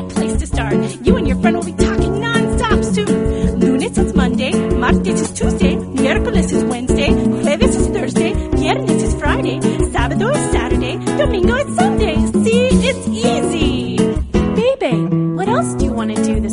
great place to start. You and your friend will be talking non-stop soon. Lunes is Monday, martes is Tuesday, miércoles is Wednesday, jueves is Thursday, viernes is Friday, sábado is Saturday, domingo is Sunday. See, it's easy. Baby, what else do you want to do this